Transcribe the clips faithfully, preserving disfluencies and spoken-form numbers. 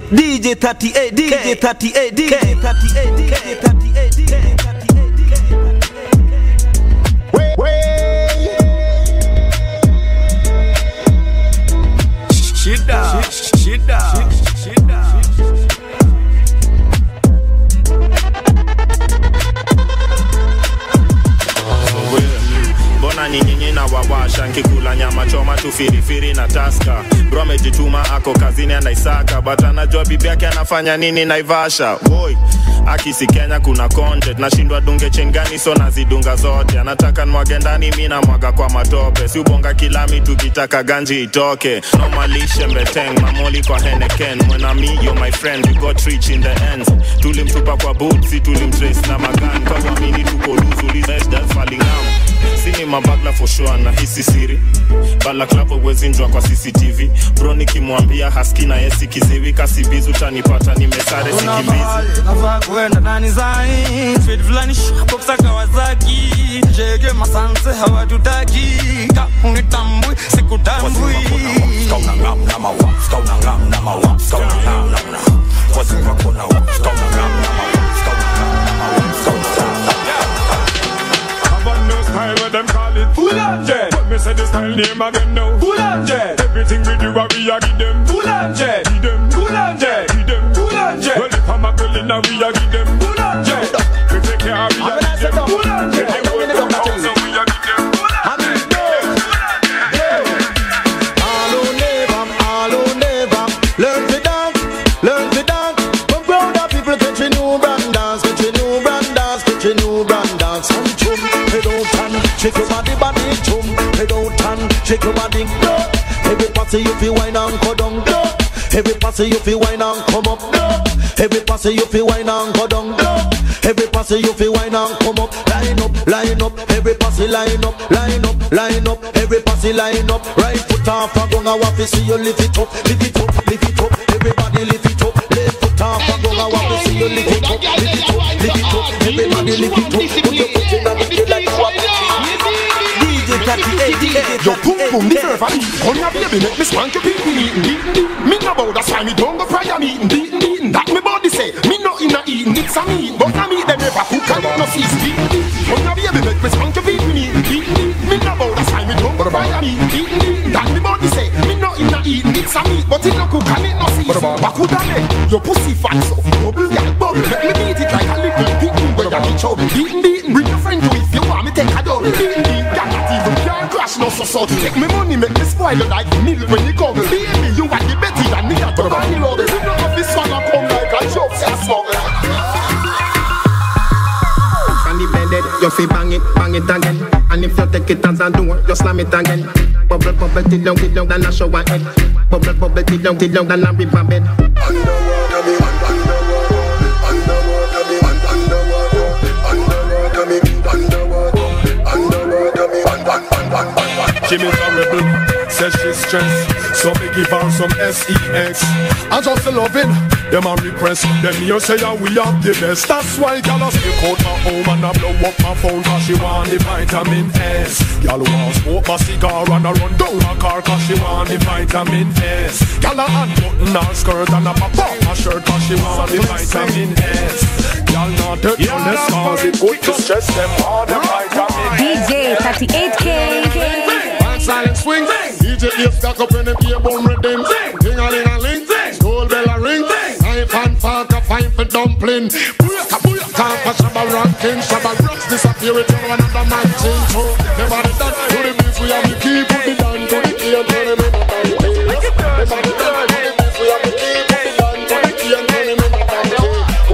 D J thirty-eight, D J thirty-eight, D J thirty-eight, D J thirty-eight, D J thirty-eight. Wait, wait. Shit down, shit down, shit down. Bona nyinyi na wawasha nkikula nyama choma tu firi firi na taska. Bro amejituma ako kazini anaisaka, but anajua bibi yake anafanya nini Naivasha. Boy akisi Kenya kuna content, nashindwa dunge chengani so nazidunga zote. Anataka nwage ndani mimi na mwaga kwa matope, si ubonga kilami tukitaka ganji itoke. Normalishe mbeteng mamoli kwa Henneken. When I'm me, you're my friend, we got rich in the ends. Tulimtupa kwa boots, si tulimtrace na magan. Kwa wamini tuko luzu, lizesh that's falling down. Sini mabagla for sure na hisi siri. Bala klapo wezinjwa kwa C C T V. Bro nikimwambia haski na yesi kiziwi. Kasibizu chanipata nimesare sikimbizi. Nafaa kuenda nani zai Fit fulani shopopsa Kawasaki. Jege masanse hawatutaki. Kaunitambui sikutambui. Skauna ngam nama wa Skauna ngam nama wa Skauna ngam nama wa Skauna ngam nama wa Skauna ngam nama wa Skauna ngam nama wa Skauna ngam style what them call it full on jet. But me say the style name again now full on jet. Everything we do what we a give them full on jet. Give them full on jet. Give them full on jet. Well if I'm a girl in a we a give them full on jet. We take care of we a give them full on jet. They work from home so we a give them full on jet. All who never, all who never learn to dance, learn to dance. But grown up people get you new brand dance, get you new brand dance, get you new brand dance. And chum, head out and shake your body, body, chum, head out and shake your body, go. Every party you feel wine and go down, go. Every party you feel wine and come up, go. Every party you feel wine and go down, go. Every party you feel wine and come up. Line up, line up. Every party line up, line up, line up. Every party line up. Right foot off and go now. Want to see you lift it up, lift it up, lift it up. Everybody lift it up. Left foot off and go now. Want to see you lift it up, lift it up, lift it up. Everybody lift it up. Put your foot in and make it like you want it. Yo boom boom the serve and eat. Come here baby make me spank your pee pee eating. Me no bow that's why me don't go fry a meeting. Beating beating that me body say. Me no in a eating it's a meat. But a meat them never cook and no feast. Come here baby make me spank your pee pee eating. Me no bow that's why me don't go fry a meeting. Beating beating that me body say. Me no in a eating it's a meat. But it no cook and it no feast. Bakudane your pussy fat so bubble gal bubble. Let me beat it like a little picking where you be trouble. Beating beating bring your friend to if you want me take a double. Beating beating that not even can't crash no so so. Take me money make me spoil you like milk when you come. Baby you are the better than me at the body love. You know if this one a come like a joke and smoke. And the blended, you feel bang it, bang it again. And if you take it as a door, you slam it again. Bubble bubble till long, till long than a shower head. Bubble bubble till long, till long than a river bed. Underwater me, underwater, underwater me, underwater, underwater me, underwater, underwater me, underwater. She miserable, says she's stressed, so me give her some S E X. I just love it, them a request, them here say that we have the best. That's why y'all a stick out my home and I blow up my phone cause she want the vitamin S. Y'all want smoke my cigar and I run down her car cause she want the vitamin S. Y'all a unbutton her skirt and I pop up her shirt cause she want the vitamin S. Y'all not hurt on the scars, it good to stress them all the vitamin D J thirty-eight K. Silent swing, D J F stuck up in the ear bone rhythm. Ding a ling a ling, school bell a ring. Knife and fork a fine for dumpling. Booyaka booyaka, talk a shabba ranking. Shabba rocks disappear with you another man change. So never did that, to the beef we have to keep. Put it down to the key and turn him in a down. Never did that, to the beef we have to keep. Put it down to the key and turn him in a down.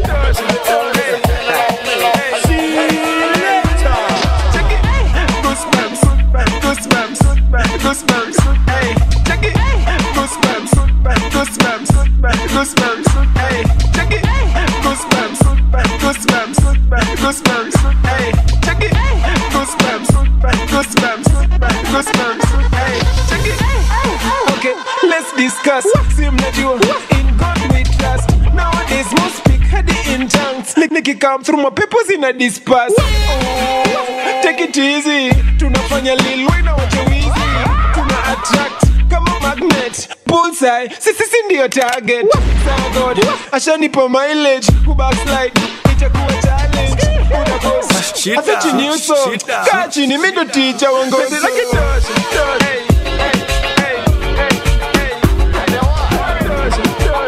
Goosebumps, hey, check it. Goosebumps, goosebumps, goosebumps, hey, check it. Goosebumps, goosebumps, goosebumps, hey, check it. Goosebumps, goosebumps, goosebumps, hey, check it. Okay, let's discuss. Sim na you in God we trust. Nowadays most speak heady in tongues. Nicky come through my papers in a disperse. Oh, take it easy. Tunafanya lil wina wacha wizi. Tuna attract kama magnet, bullseye, sissy Cindy your target. So good, I shiny for mileage. Who backslide? It's a cool challenge. Who the boss? I said you knew so. Catch you, me go teach. I won't go so. Like it does, it does. Hey, hey, hey, hey, hey. Does, it does.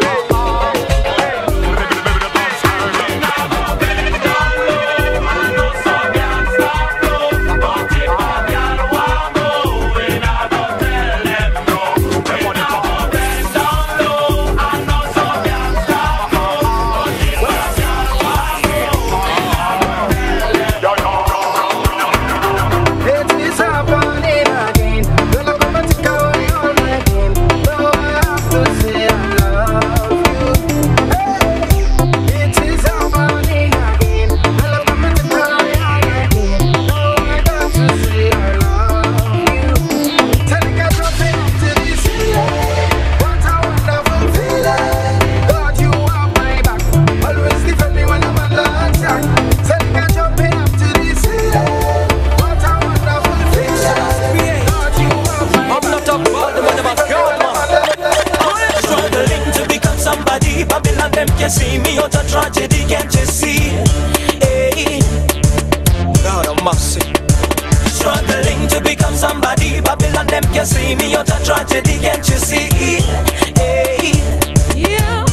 You see me out a tragedy, can't you see? Hey, God of mercy. Struggling to become somebody, Babylon them can see me out a tragedy, can't you see? Hey, yeah.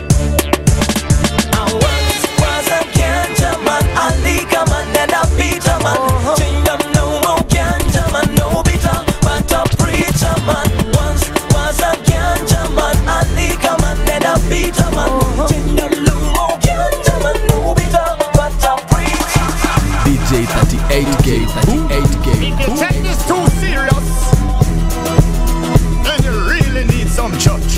I once was a ganja man, a leaker man, and a Peter man. Uh-huh. Kingdom no more ganja man, no bitter, but a preacher man. Once was a ganja man, a leaker man, and a Peter man. Uh-huh. D J thirty-eight K, thirty-eight K. If you take this too serious, then you really need some church.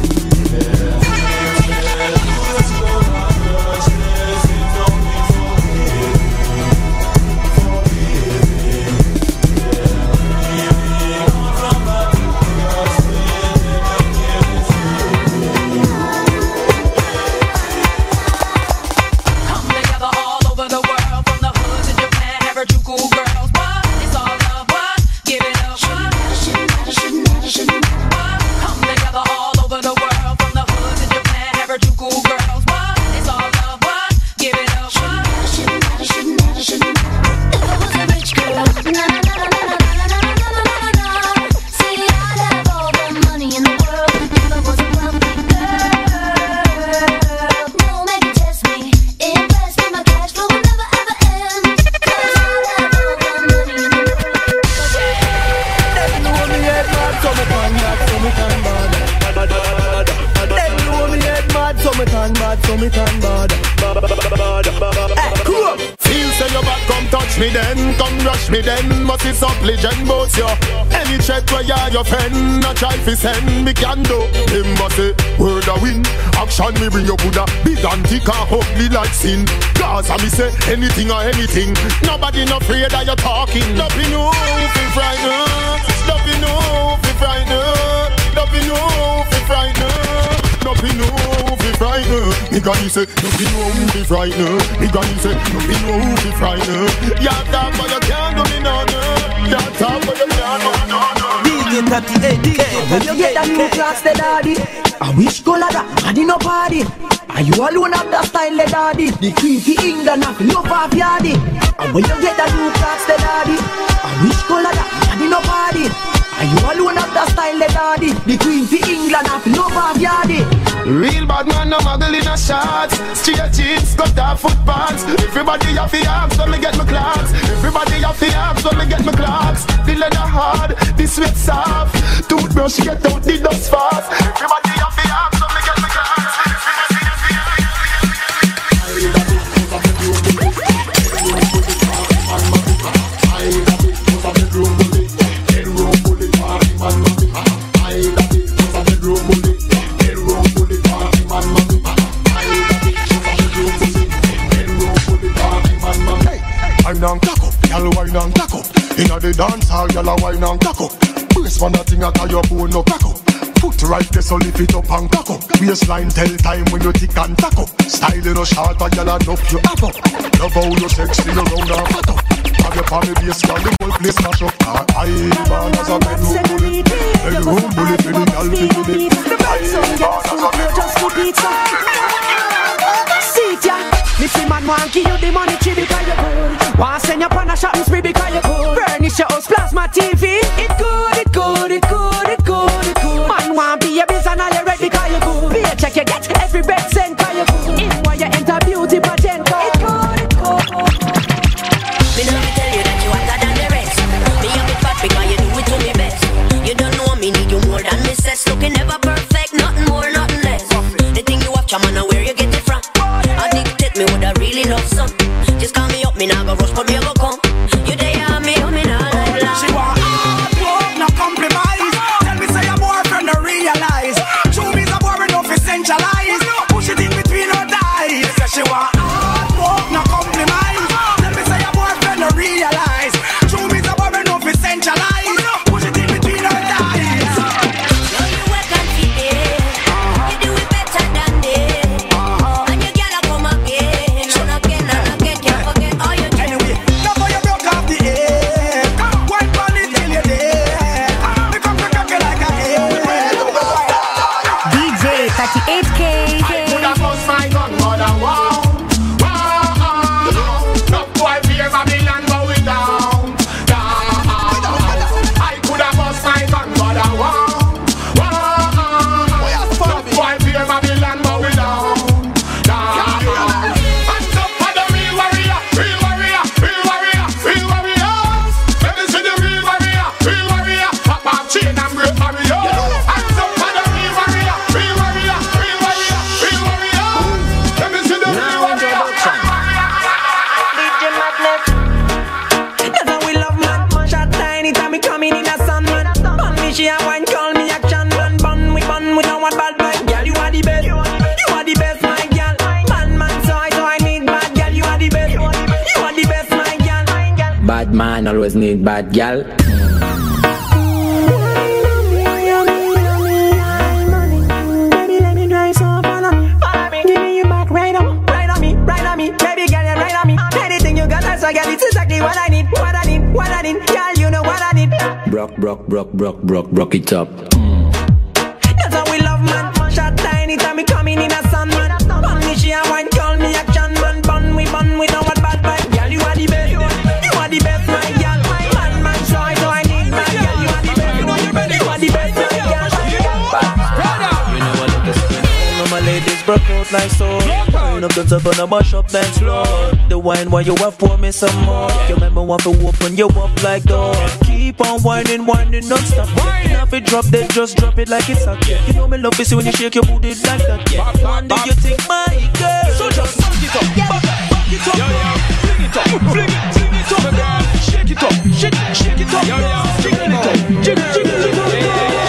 Me then, come rush me then, must be supplicant both you. Any check where you're your friend, a try fi send me can do. Him must say, word a win, action me bring your Buddha. Big antique and ugly like sin. Cause I me say, anything or anything. Nobody not afraid that you're talking. Nothing new fi frightened. Nothing new fi frightened. Nothing new fi frightened. Nothing new fi frightened. Me granny say, nothing new fi frightened. Me granny say, nothing new fi frightened. You talk but you can't do me no no. You talk but you can't do me no no. D J thirty-eight K. When you get that new class, the daddy. I wish color that, daddy no party. Are you alone have that style, the daddy? The queen for England have love of yardy. And when you get that new class, the daddy. I wish color that, daddy no party. Are you alone have that style, the daddy? The queen for England have love of yardy. Real bad man, no muggle in a shots. Straight jeans, cut off foot pants. Everybody have the abs, when me get my clocks. Everybody have the abs, when me get my clocks. The leather hard, the sweat soft. Toothbrush get out the dust fast. Everybody have the abs, when me get my clocks. Wine and cock up, y'all wine and cock up. Inna the dance hall, y'all wine and cock up. Brace for nothing at your bone no crack up. Foot right there, so lift it up and cock up. Waistline tell time when you tick and tack up. Style no short, but y'all enough you up up. Love how you sexy, you round and fat up. Have your family base, while the whole place smash up. I born as a bedroom bully, bedroom bully for the girl to kill it. I born as a bedroom bully. See ya, me see man want give you the money cheap because you good. Want send you on a shopping spree because you good. Furnish your house, plasma T V. It good, it good, it good, it good, it good. Man want be a biz and all you read because you good. Be a check you get every bed sent because you good. If why you enter beauty pageant, it good, it good. Me know me tell you that you hotter than the rest. Me have it fat because you do it to me best. You don't know me need you more than me says. Looking never perfect, nothing more, nothing less. The thing you have, chairman, where you get it from? I dictate me what I really love some. Just call me up, me now go rush, but me go come. You there, me, me now like that. She want hard work, no compromise. Tell me say your boyfriend don't realize. True me's a boy enough to centralize. Push it in between her thighs. Say she want hard work, no compromise. Tell me say your boyfriend don't realize. True me's a boy enough to centralize. Push it in between her thighs. Now you work and feed it. You do it better than this. And you gotta come again, and again, and again. Can't forget all you do. Anyway, now for you broke off the egg. One bunny till you're dead. Me come to cock you like a egg. D J thirty-eight K. Could have bust my gun, but I won't. No boy fear Babylon going down, down. I could have bust my gun, but I won't. No boy fear Babylon going down, down. Hands up for the real warrior, real warrior, real warrior, real warriors. Let me see the real warrior, real warrior. Pop off chain and break barrier. Hands up for the real warrior, real warrior, real warrior, real warrior. Let me see the real warrior. D J Magnet. That's how we love man. Shot tiny time me coming in a sun man. Bun me she a wine call me action man. Bun we bun we don't want bad man. Girl you are the best. You are the best my girl. Man man so I so I need bad girl. You are the best. You are the best my girl. Bad man always need bad gal. Baby let me drive so follow me. Follow me. Give me you back right on. Right on me. Right on me. Baby girl you right on me. Anything you got that's so girl it's exactly what I need. What I need. What I need. Girl you know what I need. Brock, brock, brock, brock, brock, brock it up. That's how we love man. Shot tiny time me coming in a sun man. Bun me she a wine call me action man. Bun we bun we don't want bad man. Girl you are the best. You are the best my girl. Man man so I so I need my girl. You are the best. You are the best my girl. You know what look is all my ladies broke out like so. Turn up the top on a mash up dance floor. The wine while you have pour me some more. You remember want to open you up like door. Keep on whining, whining non-stop. You have it drop dead, just drop it like it's hot. You know me love it see when you shake your booty like that. Yeah. One day you think my girl. So just back it up, back, back it up. Yo, yo. Fling it up, fling it, fling it up, girl. Shake it up, shake, shake it up. Yo, yo. Jiggle it up, jiggle, jiggle, jiggle it up.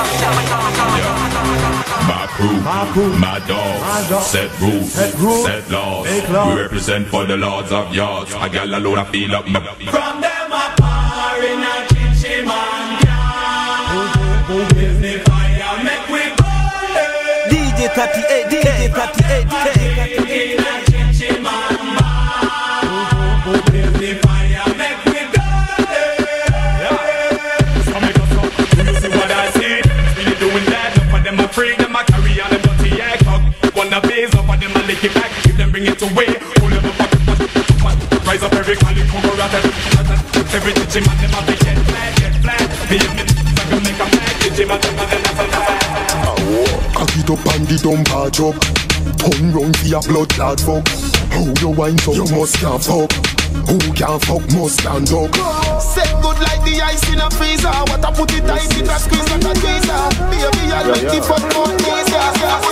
My crew, my dogs, set rules, set laws. We represent for the lords of yards. I got a load of feel up my. From them a par in a kitchen man can. Give me fire, make we burn it. D J thirty-eight, D J thirty-eight, in a kitchen man can. Give me fire, make we burn it. So make us up, do you see what I see? Really doing that, up for them a freak, them a carry on them dirty egg hug. Wanna base up for them a lick it back, if them bring it away. Pull them up, rise up every call, come around every teaching man, them a be get flat, get flat. Me and me, I can make a flat, teaching man, them a then a flat. Cock it up and the dump a job. Turn round for your blood clot fuck. How you wine so you must can't fuck. Who can't fuck must stand up. Set good like the ice in a freezer. What I put it tight, it a squeeze like a tweezer. Baby, I like the fuck more easier.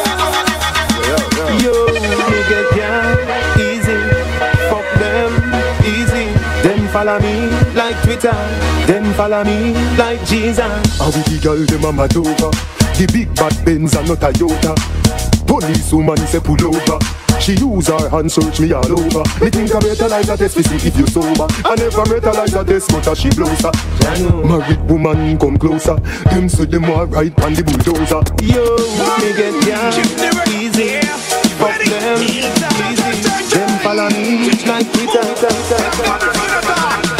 Yo, me get down easy. Fuck them easy. Them follow me like Twitter. Them follow me like Jesus. How we the girl them a mad over. The big bad Benz and not Toyota. Police woman say pull over. She use her hand search me all over. Me think I better like that S P C if you sober. I never met her like that but she blows her. Married woman come closer. Them say them all right on the bulldozer. Yo, me get down easy. Fuck them easy. Them follow me like Twitter.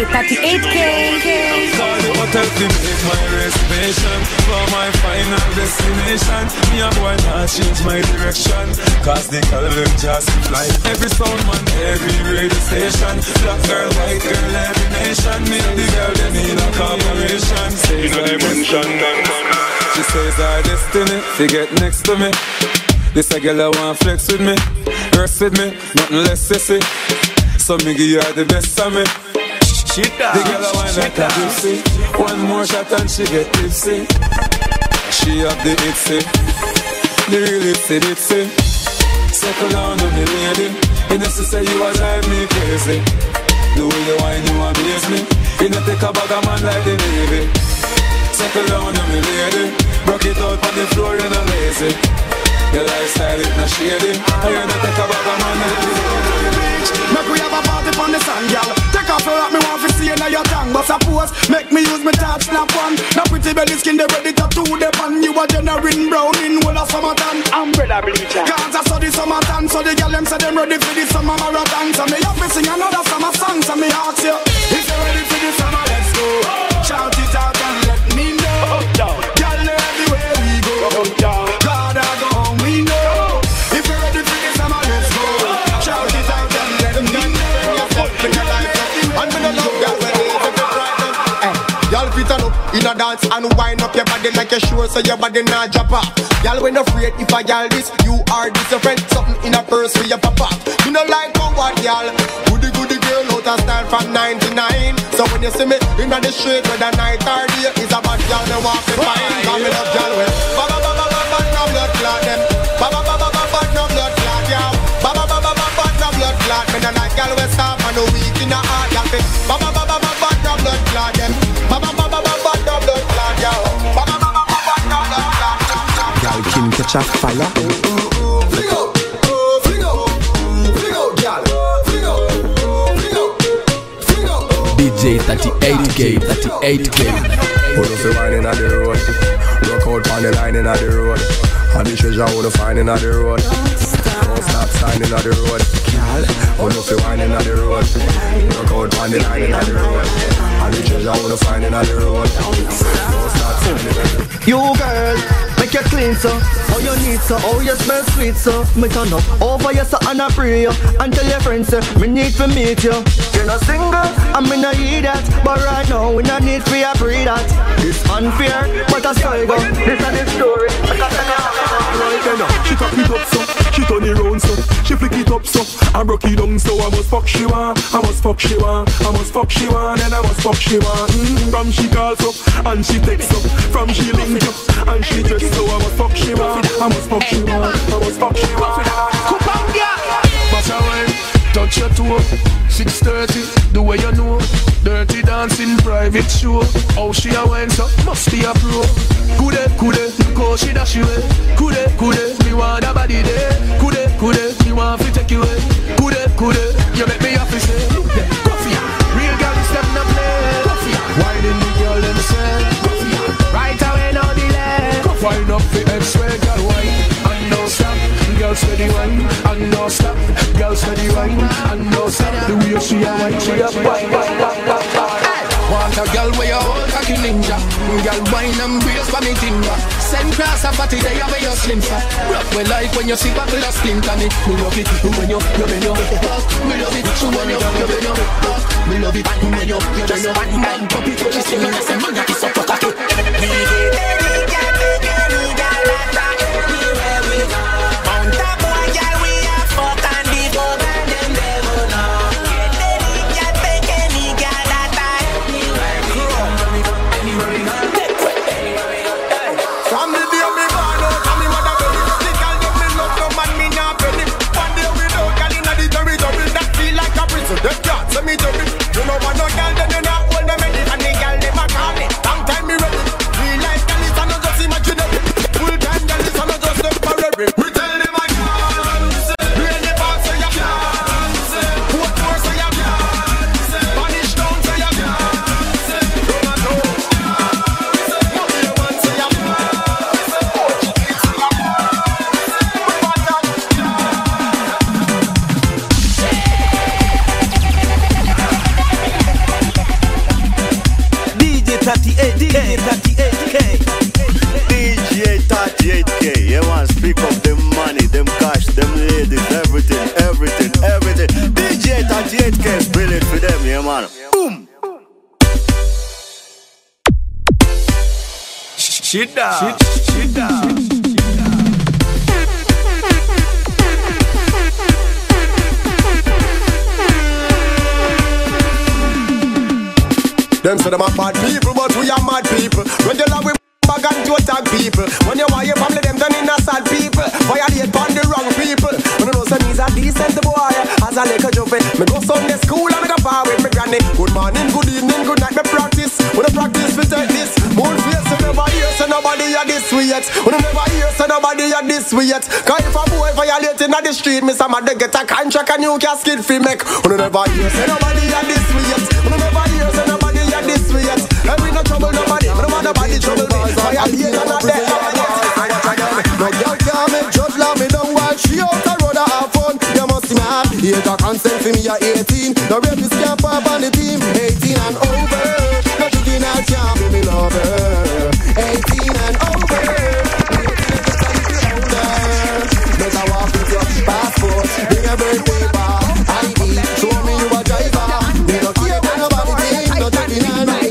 J thirty-eight K. Call the hotel to make my reservation for my final destination. Me a boy not change my direction, cause the girl them just fly. Every sound man, every radio station. Black girl, white girl, every nation. Me and the girl, they need a cooperation. You know they mention she says our destiny, she get next to me. This a girl I want flex with me, rest with me, nothing less sissy. So me give her the best of me. The girl I want like a gypsy. One more shot and she get tipsy. She have the itsy, the real itsy itsy. Settle down on me lady. You know she say you a drive me crazy. The way you whine you amaze me. You know take a bag of man like the Navy. Settle down on me lady. Broke it out on the floor and I'm lazy. Your lifestyle is not shady. I hear that take a bag of man like the Navy. Make we have a party on the sun, girl. Take off your hat, me want to see you in your tongue. But suppose, make me use my touch snap one. Now pretty belly skin, they ready to do the pan. You a generating brown in all of summertime. Umbrella bleacher. Cause I saw the summertime, so the girl them say them ready for the summer marathon. So me have to sing another summer song, so me ask you, if you ready for the summer, let's go. Shout it out and let me know. Girl, everywhere we go. God, I go home, we know. If you ready for the summer, let's go. Shout it out and let me know. And me no love girl when they take it right now. Y'all fit on up in a dance and wind up your body like you're sure so your body not drop off. Y'all when afraid if I y'all this, you are this your friend. Something in a purse for your papa. You know like how what y'all. Goody goody girl out of style from ninety-nine. So when you see me in the street whether night or day, is a bad girl me walk me fine. Cause me love y'all well. Ba ba ba ba ba ba no blood clot them. Ba ba ba ba ba ba no blood clot y'all. Ba ba ba ba ba ba no blood clot. Me no like y'all we stop and no weak in a heart y'all fit. Ba ba ba ba ba ba no blood clot them. Ba ba ba ba ba ba no blood clot y'all. Ba ba ba ba ba ba no blood clot. Y'all can catch a fire. Fling out, fling out, fling out, y'all. Fling out, fling out, fling out. D J thirty-eight K, thirty-eight K. Put up the wine inna the road, rock out on the line inna the road. And the treasure wanna find inna the road. Don't stop signing inna the road. Put up the wine inna the road, rock out on the line inna the road. And the treasure wanna find inna the road. Don't stop signing inna the road. You girl, make you clean so. Oh you need so, oh you smell sweet so. Me turn up over you so and I pray you. And tell your friends say, me need to meet you. You're not single, and me not hear that. But right now, we not need for you pray that. It's unfair, but I still go. This is the story. Right then, she tap it up so, she turn it round so, she flick it up so, I broke it down so I must fuck she want, I must fuck she want, I must fuck she want, and I must fuck she want. Mm, from she calls up, and she texts up, from she link up, and she dress so I must fuck she want, I must fuck she want, I must fuck she want. Kupanga, but I went, touch your toe, six thirty, the way you know, dirty dancing private show. How she a went so, must be a pro. Kude, kude, go she dash you away. Kude, kude, me want a body there. Kude, kude, me want to take you away. Kude, kude, you make me happy say. Look there, go for ya. Real girl is them not play. Go for ya. Why didn't the girl them say? Go for ya. Right away no delay. Go wind up the X-ray, girl wine and no stop. Girl steady wine and no stop. Girl steady wine and no stop. The way she a wine, she a wine, wine, wine, wine, wine. Want a girl where you hold cocky ninja. Girl wine and brace for me timber. Send cross a party day where you slim fat. Rock me like when you see buckle a splint on it. Me love it when you, you bend your back. Me love it when you, you bend your back. Me love it when you, you just one man pop it. She see me and say man that is up for cocky. Me get any girl, any girl, any girl like that. Me where we go. Mount a boy girl we a fuck and beat up and them devil know. From the day me born out and me mother belly, the girl them me love no man me nah belly. One day we don't girl inna the territory that feel like a prison. Them can't say me dirty. You know what no girl then you not hold them ready, and the girl them a call me. Long time me ready, real life Shida, shida, shida. Them say them are bad people, but we are mad people. Regular we bag and to attack people. When you want your family, them done in a sad people. Violate on the wrong people. When you know some is a decent boy, as a little jumpy. Me go Sunday school and me go far with me granny. Good morning, good evening, good night, me practice. When I practice, we take this. More face, you never hear, so nobody are this way yet. When you never hear, so nobody are this way yet. Cause if a boy violate in the street, me some of them get a contract and you casket free make. When you never hear, so nobody are this way yet. When you never hear, so nobody are this way yet. Every no trouble nobody, no want nobody trouble me. Violate and not there. No girl can't make judge love me down while she out the road to have fun. You must be mad. Hate a consent for me at eighteen. The rapist can't pop on the team. Eighteen and over. No chicken and can't be me lover. Eighteen and over. Better walk with your passport. Bring a birthday bar. I D. Show me you a driver. We don't care about nobody thing. No chicken and no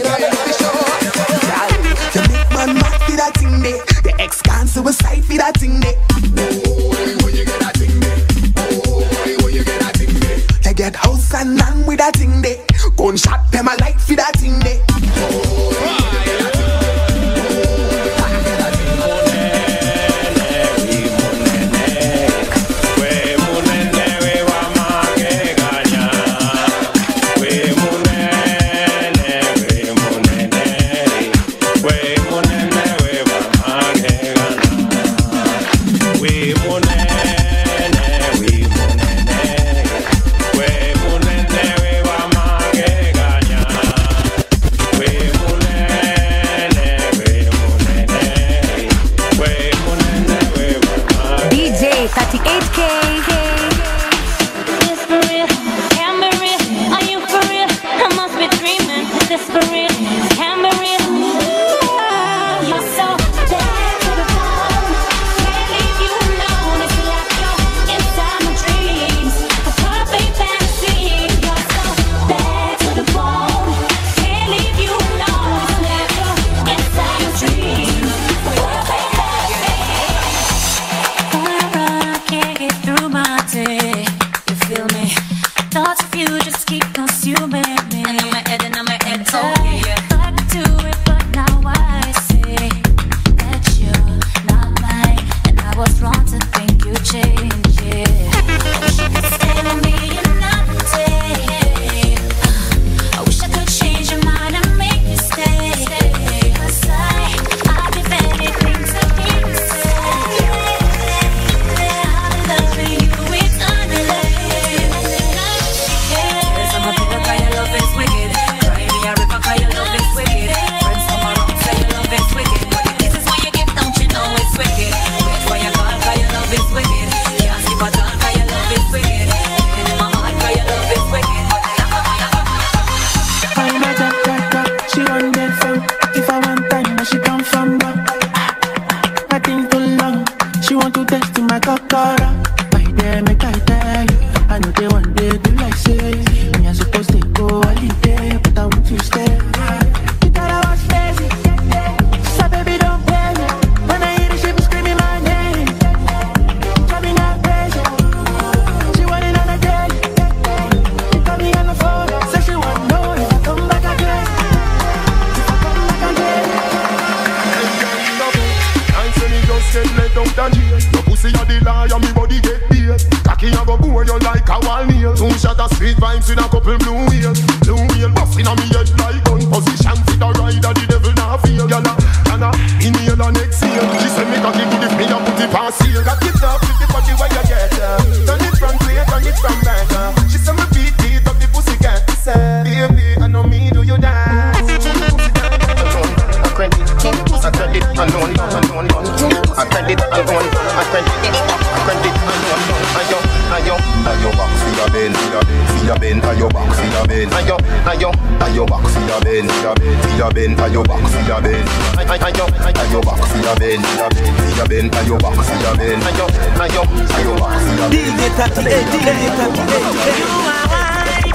you make man mad for that thing there. The ex can't suicide for that thing there. Boy, where you get that thing there? Boy, where you get that thing there? They get house and land with that thing there. Gunshot them a light for that thing there.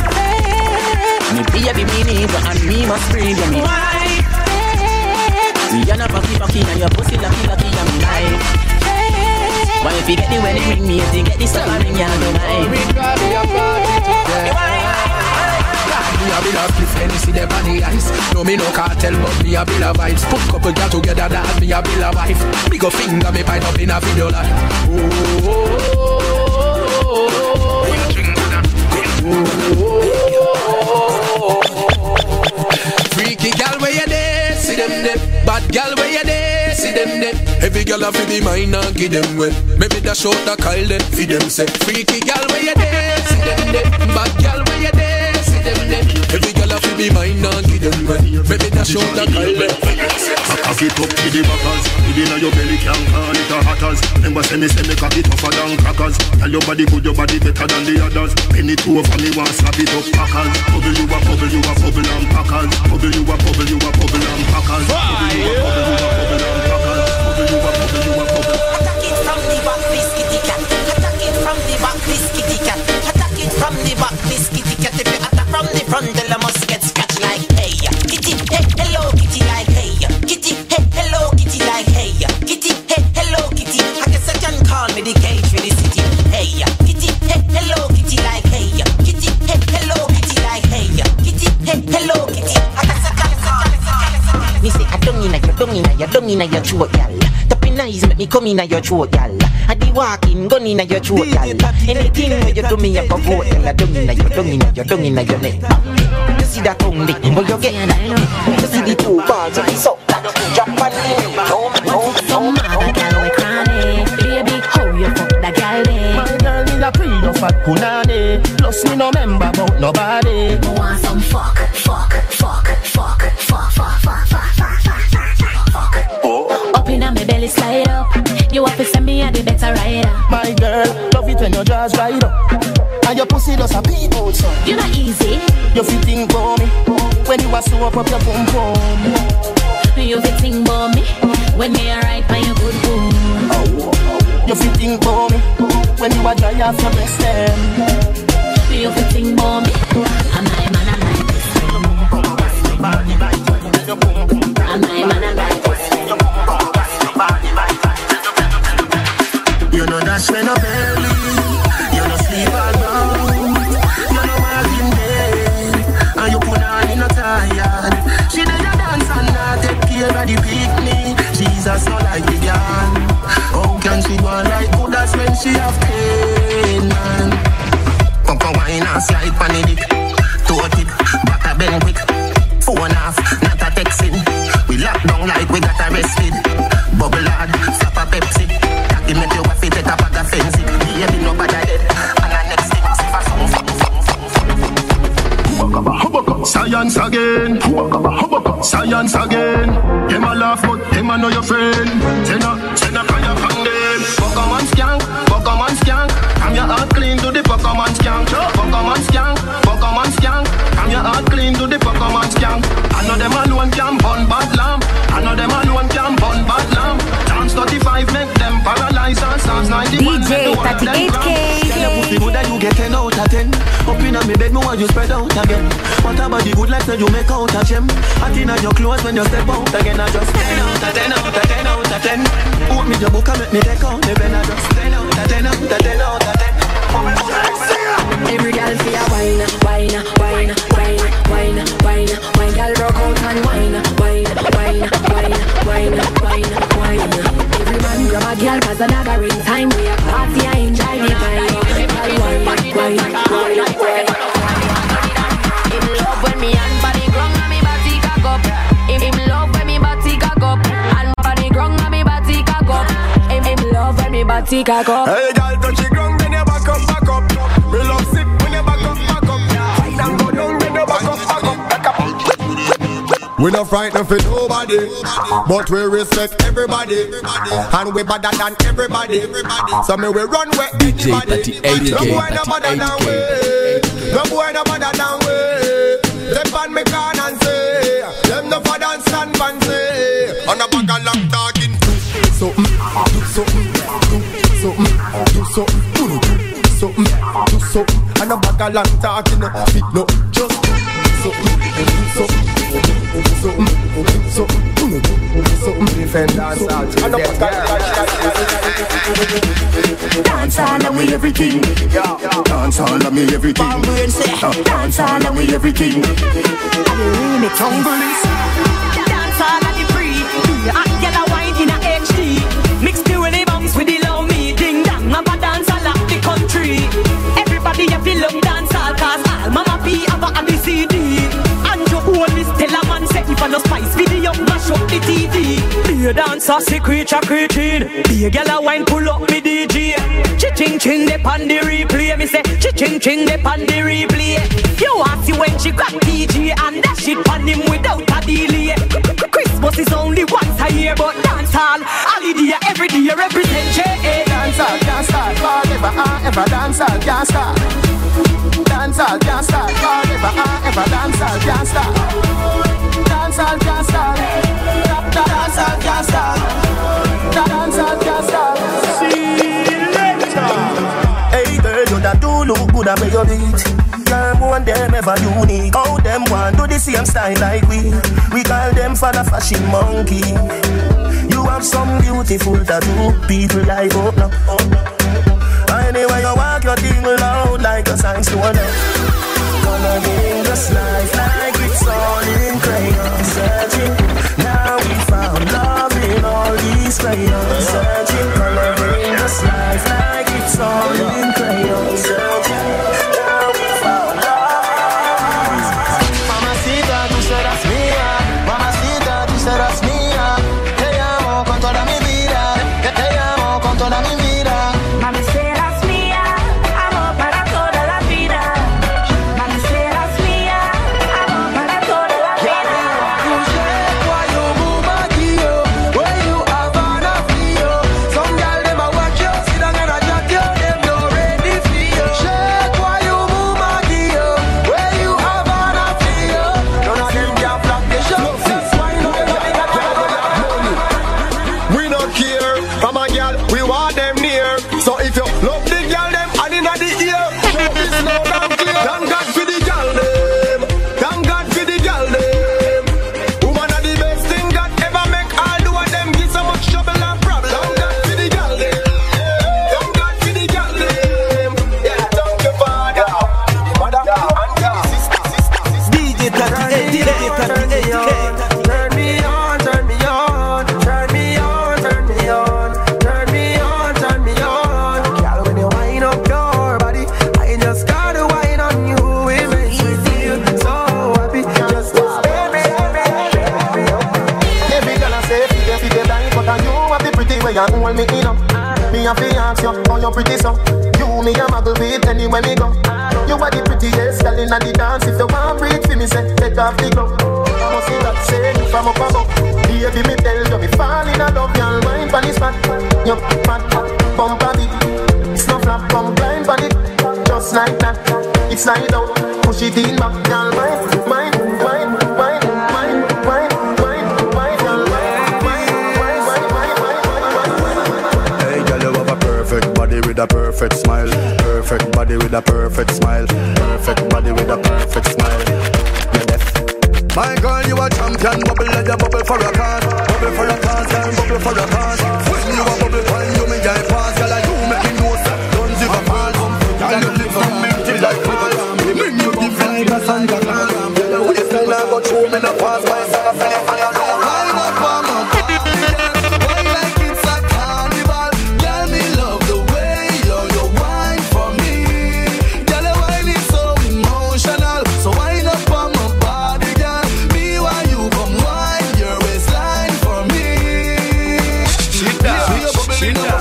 Me baby me need and me must breathe me. You're not fucky fucky and your pussy lucky lucky I'm life. Why if you get the wedding ring me, if you get the summer ring, you're no mind. Me a bill of cliff and see them on the ice. No me no cartel but me a bill of vibes. Put couple girl together that me a bill of wife. Me go finger me pint up in a video like oh, oh, oh, oh, oh. Freaky gal where you there, see them there. Bad gal where you there, see them there. Every gal a fi be mine and give them way. Maybe the short the Kyle them fi them say. Freaky gal where you there, see them there. Bad gal where you there. Every girl have to be mine and give them way. Maybe that show that Kyle them. Cock it up to the backers. It inna your belly can't call it a hatters. Remember say me say me cock it tougher than crackers. Tell your body good, your body better than the others. Penny two for me want slap it up packers. Bubble you a bubble, you a bubble and packers. Bubble you a bubble, you a bubble and packers. Bubble you a bubble, you a bubble and packers. Bubble you a bubble, you a bubble. Attack it from the back, this kitty cat. Attack it from the back, this kitty cat. Attack it from the back, this kitty cat. If you attack from the front, the must get scratched like hey. Kitty, hey, hello, kitty like hey. Kitty, hey, hello, kitty like hey. Kitty, hey, hello, kitty. I guess I can call me the cage for the city. Hey, kitty, hey, hello, kitty like hey. Kitty, hey, hello, kitty like hey. Kitty, hey, hello, kitty. I guess I can, I can, me say I don't inna your, don't inna your, don't inna your throat, y'all. Tapping eyes make me come inna your throat, y'all. I di walking, gun inna your throat, y'all. Anything where you do me, I go vote, y'all. Don't inna your, don't inna your, don't inna your neck. You see that tongue lick, but you get that. You see the two bars of the sock that drop on me. No, no, no, no. Girl, we cranny, baby, how you fuck that girl there? My girl is a pretty fat punani. Plus me no member about nobody. You want some fuck, fuck, fuck, fuck, fuck, fuck, fuck, fuck, fuck, fuck. Up inna me belly slide up. You have to send me a the better rider. My girl, love it when your jaws ride up. And your pussy does a peep out, so you're not easy. You feel think about me when you are so up up your boom boom. You feel think about me when me a ride by your good boom. You feel think about me when you are dry off your breast them. You feel think about me. I'm my man, I'm like this. I'm my man, I'm like this. You know that's when I'm early. You know sleep all night. You know walking dead. And you put on in a tired. She did a dance and not take care of the picnic. Jesus not like the girl. How can she go like good? That's when she have pain, man. Pump a wine and slide pan the dick. Toe tip, back a bend quick. Phone off, not a texting. We lock down like we got arrested. Bubble hard, slap a Pepsi. Cocky make you waffy, take a bag of fancy. Baby, nobody dead. And the next thing, see for some, some, some, some. Science again. Science again. Them a laugh, but them a know your friend. Tenna, tenna, can you condemn? Pokemon skank, Pokemon skank. Come your heart clean to the Pokemon skank. Pokemon skank, Pokemon skank. Come your heart clean to the Pokemon skank. I know them alone can burn bad lamp. I know them alone can burn bad lamp. Chance thirty-five make them paralyze and Psalms ninety-one. D J thirty-eight K. Tell your pussy good that you get ten out of ten. Up in me bed, me want you spread out again. What about the good life that you make out of gem? I think of your clothes when you step out again. I just ten out of ten out of ten out of ten. Open me your book and make me take out the pen. I just ten out of ten out of ten out of ten. Every girl feel a wine, wine, wine, wine, wine, wine, wine. Girl rock out and wine, wine, wine, wine, wine, wine, wine. Every man grab a girl 'cause another ring time. We a party, I enjoy the vibe. Wine, wine, wine, wine. Him love when me and body grung and me body cock up. Him him love when me body cock up and body grung and me body cock up. Him him love when me body cock up. Hey, girl, touch the ground, then you back up, back up. We love sick when you back up, back up. Fine and go down, then you back up, back up, back up. We not frightened for nobody, but we respect everybody, and we better than everybody. So me we run where anybody. No boy no better than we. No boy no better than we. Step on me can and say, them no for dance and fancy. On a bag of long talking. Do something, do something, do something, do something, do something, do something. And a bag of long talking. Fit no just. Dance all and we everything. Dance all and me everything. Dance all and we everything. Remix. Dance all and the free. Hot yellow wine in a H D. Mix the willy bums with the low me. Ding dong, have a dance all of the country. Everybody have to love dance all, cause all Mama P have a the C D. And your own is tell a man say if I no spice video, mash up the T V. Be a dancer, see creature creating. Be a girl a wine, pull up me D J. Chi-ching ching de pan the replay. Me say chi-ching ching de pan the replay. You want see when she got D J and dash it pan him without a delay. Christmas is only once a year, but dance hall holiday every day represent J A. Dance hall can't start forever and ever. Dance hall can't start. Dance hall can't start forever and ever. Dance hall can't start. Dance hall can't start. Dance hall can't start. Dance hall can't start. Hey girl, you that do look good and make your beat. Girl, one them ever unique. How them want do the same style like we. We call them for the fashion monkey. You have some beautiful tattoo. People like oh no. Anyway you walk your thing loud like a sign store. Gonna be this life like it's all in crayon. Searching, now we found love in all these crayons. Searching, gonna bring this life like it's all in crayon. Searching, now we found love. Mamacita, tú serás mía. Mamacita, tú serás mía. Te amo con toda mi vida. Te amo con toda mi vida. Mami serás mía, amor para toda la vida. Mami serás mía, amor para toda la vida. You shake while you move my gear. When you have an affair. Some girl them a watch you, sit down and a chat you. Them no ready for you. Shake while you move my gear. When you have an affair. None of them can block the show. That's why nobody got We not care, from a girl, we want them near. So if you love the girl, them and in the ear, show this no damn clear. Thank God for the girl, them. Thank God for the girl, them. Woman are the best thing God ever make. All do of them give so much trouble and problem. Thank God for the girl, them. Thank God for the girl, them. Yeah, thank you, Father, Mother, and God, sister, sister, sister. D J thirty-eight, D J thirty-eight K. Turn me on, turn me on, turn me on, turn me on, turn me on, turn me on. Girl, when you wind up your body, I just gotta wind on you. It makes me feel so happy. Just baby, baby. Every girl I say, feed them, feed them blind, but you have the pretty way you hold me in up. Me have to ask you, how you pretty so? You me a muggle with anywhere me go. You are the prettiest girl in the dance. If you want breathe for me, say take off the glove. I must see that say you from up above. Baby, me tell you me fall in love. Y'all mind pon this spot. You fat, bump a bit. It's no flap, come blind pon it. Just like that, it's slide out. Push it in back, y'all mind, mind, mind, mind, mind, mind, mind, mind, y'all mind, mind, mind, mind, mind, mind. Hey girl, you have a perfect body with a perfect smile. Perfect body with a perfect smile. Perfect body with a perfect smile. You're deaf. My girl, you a champion. Bubble like a bubble for a cause. Bubble for a cause, girl, bubble for a cause. When you a bubble, when you make your pass, girl, like you make me know that. Don't give a fall. Girl, you live from me till like me. Bring you the fly, the sun, the cloud. Girl, you waste time, I go through me, no pass my son, I feel it for your love. Line up on my body, why like it's a carnival? Girl, me love the way you you wine for me. Girl, your wine is so emotional, so wind up on my body, girl. Me while you come wine your waistline for me. Shit down, shit down.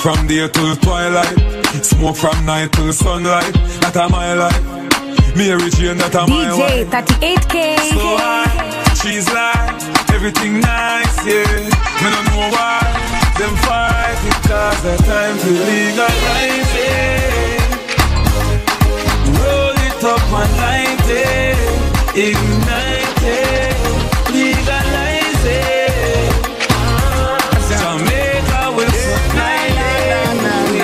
from day till twilight. Smoke from night till sunlight. That a my life. Mary Jane, that a my wife. D J thirty-eight K. So high, she's like everything nice, yeah. Me don't know why them fight because the time to legalize it. Roll it up and light it, ignite it, legalize it. Jamaica will supply it.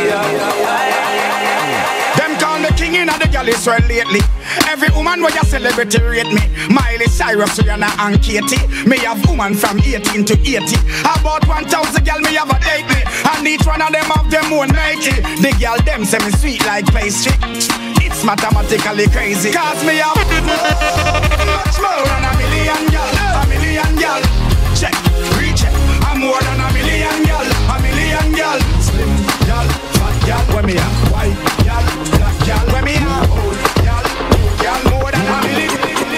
Them call me king in the galley well lately. Every woman where you celebrate rate me. Miley Cyrus, Rihanna and Katie. Me have woman from eighteen to eighty. About one thousand girl me have a date me. And each one of them have them own Nike. The girl them say me sweet like pastry. It's mathematically crazy. Cause me have much more than a million girl. A million girl. Check, recheck. I'm more than a million girl. A million girl. Slim girl, fat girl. When me have white girl, black girl. When me have old girl, girl more than a million.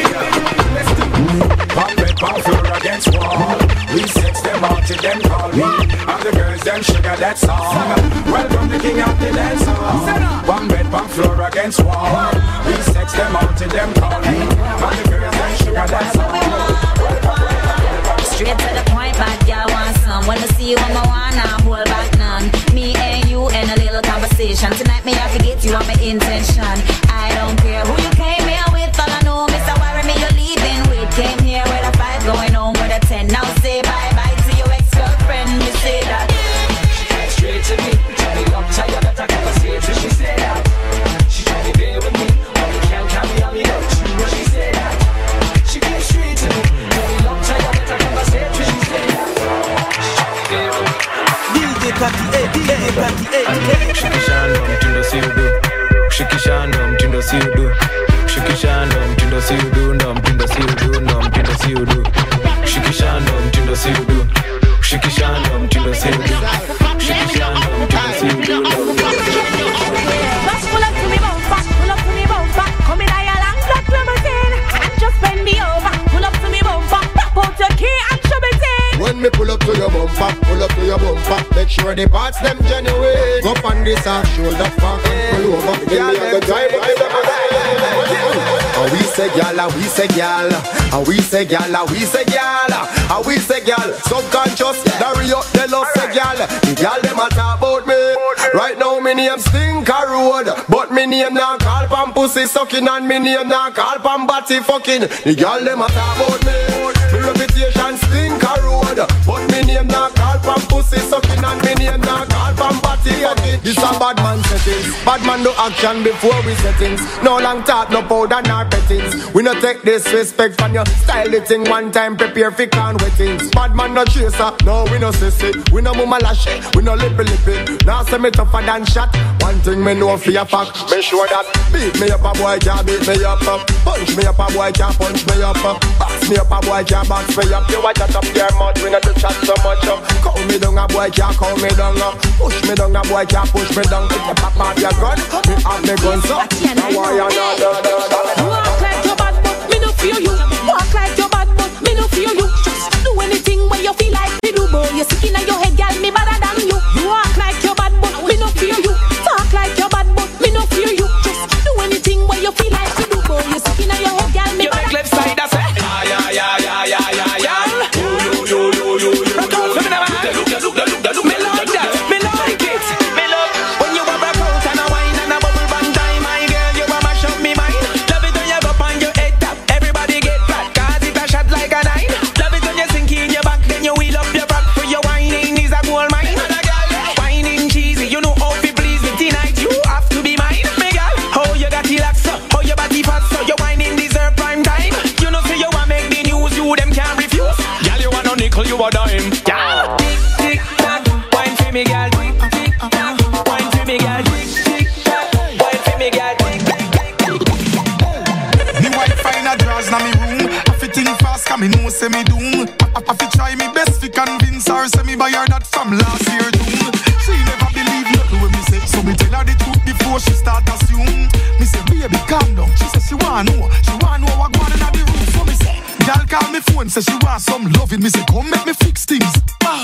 Pop red, pop floor against wall. We sex them out till them call me. And the girls them sugar that song. Welcome the king of the dance hall. One bed, pop floor against wall. We sex them out till them call me. And the girls them sugar that song. Straight to the point, bad girl want some. When I see you, I'ma wanna hold back none. Me and you in a little conversation. Tonight me have to get you on my intention. I don't care who you came here with. All I know, Mister Worry me, you're leaving with. Came here with a five, going home with a ten. Now say bye-bye to your ex-girlfriend. Me say that. She came straight to me. Tell me I'm tired of that conversation. She said that. She tried to be with me. But you can't carry on me out. She said that. She came straight to me. Tell me I'm tired of that conversation. She said that. She tried to be with me. D J thirty-eight, D J thirty-eight. Shikishando mtindo si udu. Shikishando mtindo si udu. Shikishando mtindo si udu. Ndo mtindo si udu. Ndo mtindo si udu. Shikishando mtindo si udu. Shikishando mtindo si udu. Shikishando mtindo si udu. Just pull up to me bumper, pull up to me bumper. Come in higher long black limousine and just bend me over. Pull up to me bumper, pop out your key and show me thing. When me pull up to your bumper, pull up to your bumper. Make sure the parts them genuine. Go on this and shoulder back and pull over. Give me a good time. And we say gyal, and we say gyal, and we say gyal, and we say gyal, and we say gyal. Subconscious, carry up the love say gyal. The gyal them a talk about me. Right now me name Stinker Road, but me name not call pam pussy sucking, and me name not call pam body fucking. The gyal them a talk about me. Me reputation Stinker Road, but me name not call pam pussy sucking, and me name not call pam body fucking. This a bad man settings. Bad man do action before we settings. No long talk, no powder, nor pettings. We no take disrespect from your style the thing one time, prepare for can wettings. Bad man no chaser, no we no sissy. We no mama lash it, we no lippy lippy. Now say me tougher than shot. One thing me know for your fact, make sure that beat me up a boy can't beat me up. Punch me up a boy can't punch me up. Box me up a boy can't box me up. You watch out up your mouth, we not to chat so much. Call me down a boy can't call me down. Push me down a boy can't push me down. If you pop out your gun, me have me gun so. Now why you not? Walk like your bad but me no feel you. Walk like your bad but me no feel you. Just do anything when you feel like me do, boy. You're sick in your head, girl, me better than you. You walk like your bad but me no feel you. Talk like your bad but me no feel you. Just do anything when you feel like me do, boy. You're sick in your head, girl, me better. You make left side, I say. Yeah, yeah, yeah, yeah, yeah, yeah, yeah. You, you, you, you, you, you. Rock out for me now, man. Look, look, look, look, look. Me like that. Me like it. Me love when you have a coat and a wine and a bubble band time, my girl. You a mash up me mind. Love it when you go on your head top. Everybody get flat, cause it a shot like a nine. Love it when you sink in your back, then you wheel up your back. For your whining is a gold mine. Whining cheesy, you know how to please me tonight. You have to be mine, me girl. How you got relax up, how your body fat so your whining deserve prime time. You know say you want make the news, you them can't refuse. Girl, you want no nickel, you a dime. Girl, tick tick tock, wine for me, girl. Tick tick tock, wine for me, girl. Tick tick tock, wine for me, girl. Me wife find a drawers na me room. I fi think fast, cause me know say me doom. I, I fi try me best fi convince her, say me buy her that from last year June. She never believe nothing when me say, so me tell her the truth before she start assume. Me say, baby, calm down. She say she want know, she want know what going on in the room. So me say, girl call me phone, say she want some loving. Me say, come make me fix things. Ah.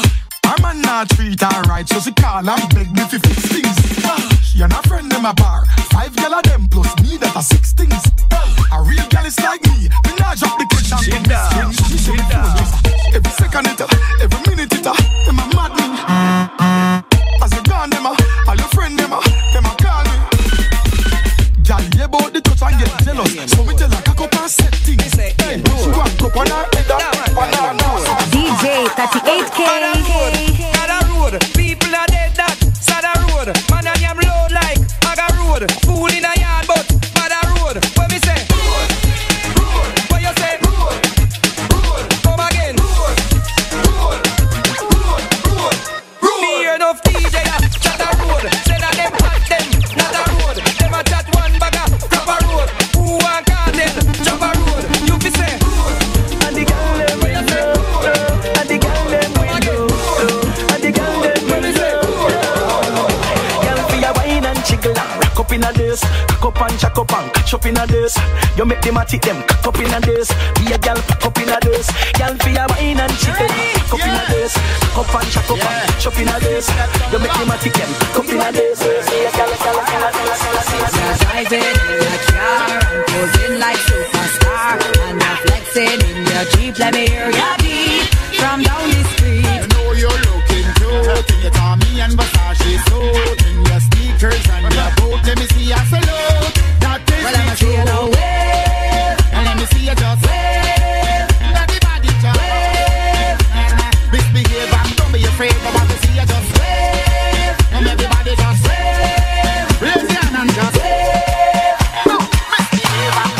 Her man not treat her right, so she call and beg me for fix things. She and her friend them a bar, five gal of them plus me that are six things. A real gal is like me, me not drop the kitchen. She down, she down. Every second it, every minute it, them a mad me. As you gone them a, all your friend them a, them a call me. Gal hear about the touch and get jealous, so me tell her cock up and set things. Hey, she go and cup on her head and D J thirty-eight K. Sada road, people are dead that. Sada road, man and them load like Aga road. Fool in a yard but Mada road. What me say? Road, road. What you say? Road, road. Come again. Road, road, road, road, road. Me hear enough D J that Sada road. Say that them hot them, not a road. Them a chat one bagger, proper road. Who want call them? Jump a road. You be say road. And the girl them will go. And the girl them will go. And the girl them will go. Girl for your wine and jiggle and rock up in a dance. Cock up and jack up and catch up in a dance. You make them a tick them cock up in a dance. Be a girl pack up in a dance. Girl for your wine and jiggle and rock up in a dance. Cock up and jack up and catch up in a dance. You make them a tick them cock up in a dance. Be a girl, girl, girl, girl, girl. Driving in your car and posing like superstar, and you're flexing in your Jeep. Let me hear your beat from down the street. You know you're looking cute in your Tommy and Versace suit, in your sneakers and your boot. Let me see you salute. That is well, me true. You wave, and let me see you just wave. Let the body just wave. Misbehave and don't be afraid. I want to see you just wave, and everybody just wave. Raise your hand and just wave. No, misbehave and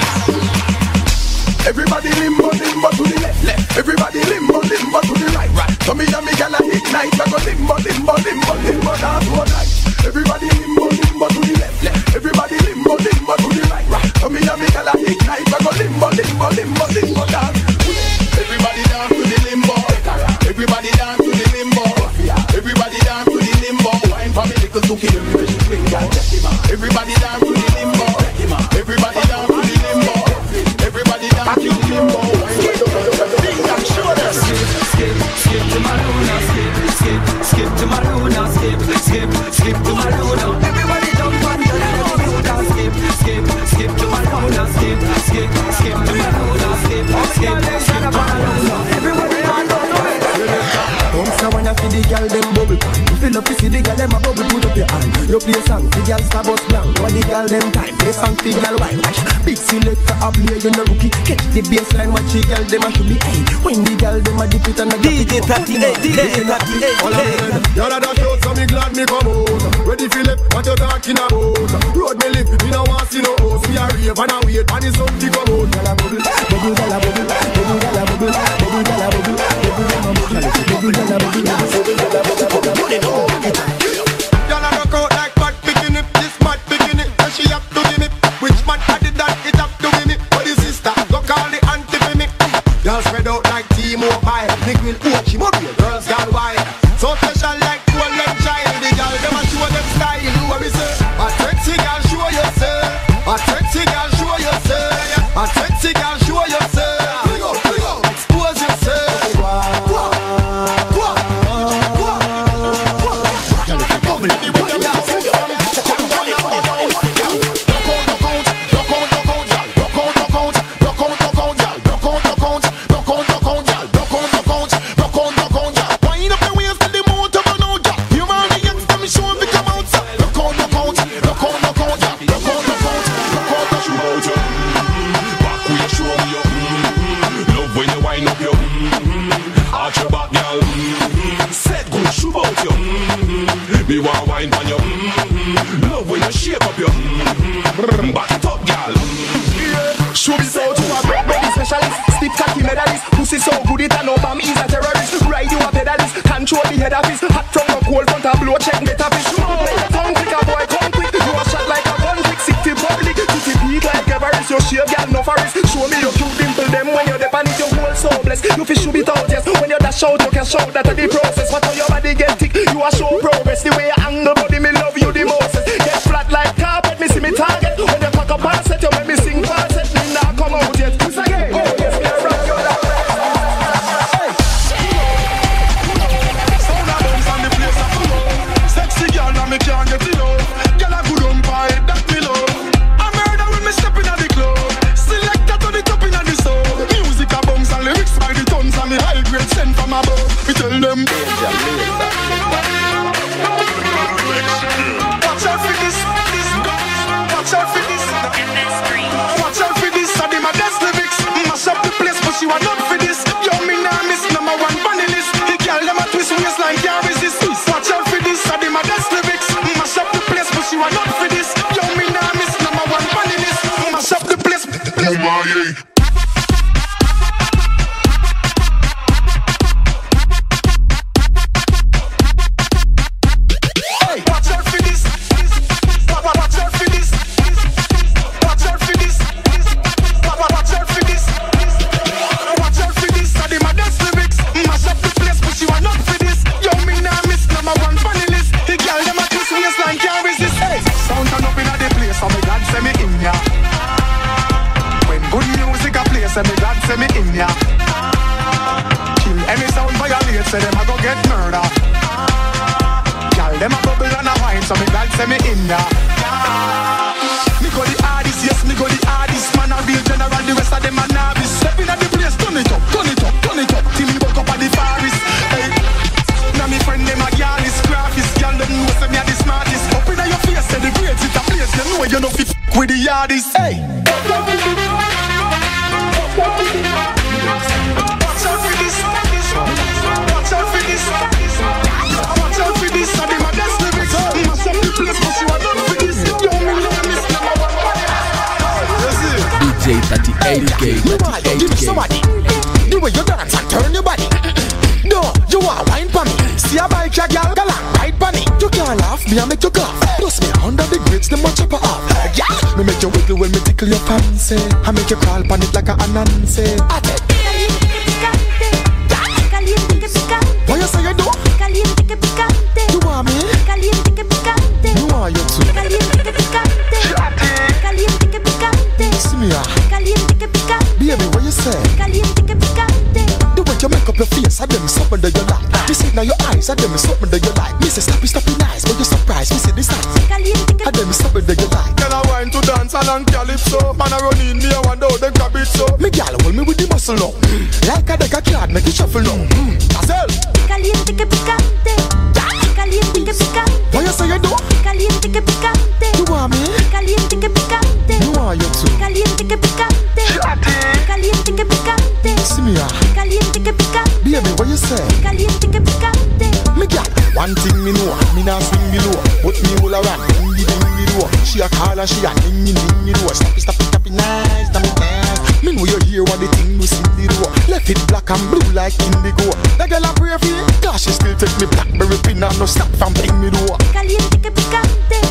everybody limbo, limbo to the left, left. Everybody limbo, limbo to the right, right. So me and me gyal a ignite. I go limbo, limbo, limbo, limbo dance all night. Everybody limbo, limbo to the left, left. Everybody limbo, limbo to the right, right. So me and me gyal a ignite. I go limbo, limbo, limbo, limbo dance. Everybody dance to the limbo. Everybody dance to the limbo. Everybody dance to the limbo. Wine for me little Suki, everybody dance to the limbo. Everybody dance to the limbo. Everybody dance to the limbo. Skip, skip to my Luna, skip, skip, skip to my Luna, skip, skip, skip to my Luna. Everybody jump on the Luna, skip, skip, skip to my Luna, skip, skip, skip to my Luna, skip, skip, skip to my Luna. Everybody on the Come so when I see the girl them bubble, you feel up to see the girl them a bubble. Put up your hand, you play song, the girl star bus blank. When the girl them time, play song, the girl wine. Big selector up here, you know rookie. Catch the baseline, watch the girl them a should be. Hey, when the girl them a dip it and a D J thirty-eight, D J thirty-eight. Y'all a dash out, so me glad me come out. Ready for left, what you talking about? Road me live, me no want see no house. We a rave and a wait, and the sun to come out. Y'all a bubble, bubble, y'all a bubble, bubble, y'all a bubble, bubble, y'all a bubble, bubble, y'all a bubble, bubble, y'all a bubble, put it on. Y'all a rock out like bad bikini. This mad bikini, and she have to give me. Which man had it that it have to give me? But the sister, go call the auntie for me. Y'all spread out like T-Mobile. Nick will watch him up here, girls gone wild. So special like golden child. The girl them a show them style. You what me say? A sexy girl show yourself. A sexy girl show yourself. A sexy girl show yourself. Bring up, bring up, expose yourself. Me want wine on you. Mm-hmm. Love when you shape up your mm-hmm. Back it up, girl. Yeah. Show me so to a break body specialist. Stiff cocky medalist. Pussy so good it and no bomb is a terrorist. Ride you a pedalist. Control the head office. Hot from the cold front a blow check metafish. Tongue click a boy come quick. You a shot like a gun click. Sick to public. Titty beat like Everest. Your shave girl no forest. Show me your cute dimple them when you're depending your whole so blessed. You fish should be out yes. When you dash out you can shout that the process. What how your body get thick. You a show progress. The way you angle body me love you the most. Get flat like carpet me see me target. When you pack up and set you make me sing falset. Me nah come out yet. It's again. Oh yes me rock your life. Hey. Kumaye. Watch out for this. Watch out for this. Watch out for this. Watch out for this. Watch out for this. I did my dance lyrics. Mash up the place, but you are not for this. Yo, me nah miss number one funny list. The girl them a twist waistline can't resist. Hey, sound turn up inna the place, so me glad say me in ya. When good music a play, say me glad say me in ya. Kill any sound violate, say them a go get murder. Them a bubble and a wine, so me glad say me in ya. Me go the hardest, yes, me go the hardest. Man a real general, the rest of them a novice. Step in at the place, turn it up, turn it up, turn it up. Till me buck up at the forest. Hey, now me friend them a girl is graphist. Girl them know say me a the smartest. Up inna your face, say the grades it a place. You know you know fi f*** with the hardest. Hey. Watch out for this, watch out for this, watch out for this. I did my best lyrics. Mash up the place, but you are not for this. Yo, me know miss number one. D J thirty-eight K, thirty-eight K. Somebody, the way you dance and turn your body. No, you want wine for me. See a bike, a girl, girl, ride for me. You can't laugh, me I make you cough. Plus me under the grades, them watch up off. Yeah, me make you wiggle when me tickle your fancy. I make you crawl on it like a Anansi. I take. What you say you do? Caliente que picante. You want me? Caliente que picante. You want you too? Caliente que picante. Caliente que picante. See me ah. Caliente que picante. Baby, what you say? Caliente que picante. The way you make up your face, I them something that you like. Me see now your eyes, I them something that you like. Me say stop it, stop it nice, but you surprised. Me see this nice. Caliente que I them something that you like. Girl, I wine to dance along calypso. Man, I run in me, I want out them grab it so. Me gal hold me with the muscle now. Like a deck of card, make it shuffle now. Gazelle. Caliente que picante. Caliente que picante. What you say you do? Caliente que picante. You want me? Caliente que picante. You want you too? Caliente que picante. Caliente que picante. See me ah. Caliente que picante. Baby, what you say? Caliente que picante. Me gal, one thing me know, me nah swing below, but me all around, dingy dingy do. She a call and she a dingy dingy do. Stop it, stop it, stop it, nice, damn it, nice. Me know you hear what the thing we sing the do. Left it black and blue like indigo. The girl a pray for you, cause she still take me blackberry pin and no stop from bring me do. Caliente que picante.